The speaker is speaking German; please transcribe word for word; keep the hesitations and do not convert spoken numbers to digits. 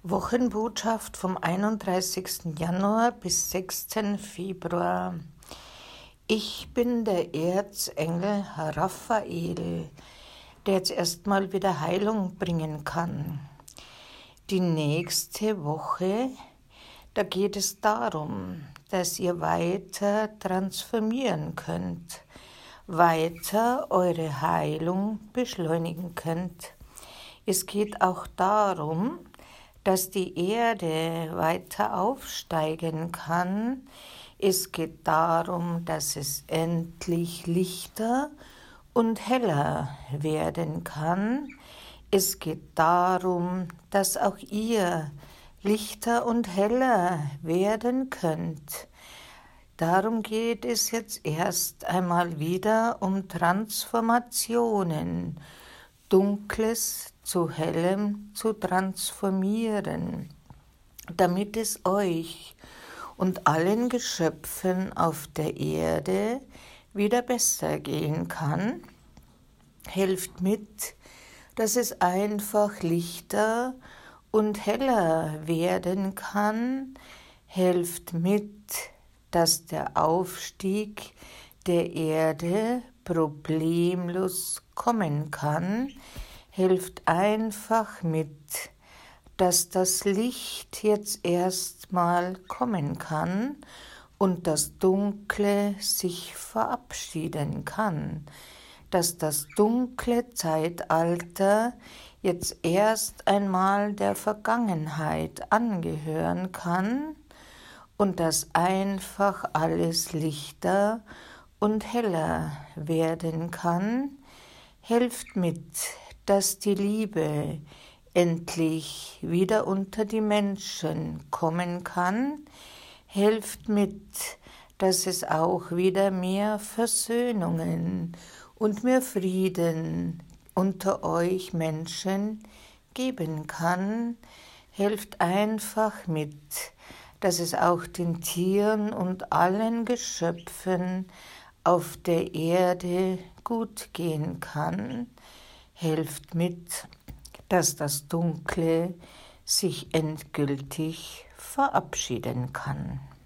Wochenbotschaft vom einunddreißigsten Januar bis sechsten Februar. Ich bin der Erzengel Raphael, der jetzt erstmal wieder Heilung bringen kann. Die nächste Woche, da geht es darum, dass ihr weiter transformieren könnt, weiter eure Heilung beschleunigen könnt. Es geht auch darum, dass die Erde weiter aufsteigen kann. Es geht darum, dass es endlich lichter und heller werden kann. Es geht darum, dass auch ihr lichter und heller werden könnt. Darum geht es jetzt erst einmal wieder um Transformationen, Dunkles zu Hellem zu transformieren, damit es euch und allen Geschöpfen auf der Erde wieder besser gehen kann. Helft mit, dass es einfach lichter und heller werden kann. Helft mit, dass der Aufstieg der Erde problemlos kommen kann. Hilft einfach mit, dass das Licht jetzt erstmal kommen kann und das Dunkle sich verabschieden kann, dass das dunkle Zeitalter jetzt erst einmal der Vergangenheit angehören kann und dass einfach alles lichter und heller werden kann. Helft mit, dass die Liebe endlich wieder unter die Menschen kommen kann. Helft mit, dass es auch wieder mehr Versöhnungen und mehr Frieden unter euch Menschen geben kann. Helft einfach mit, dass es auch den Tieren und allen Geschöpfen auf der Erde gut gehen kann. Helft mit, dass das Dunkle sich endgültig verabschieden kann.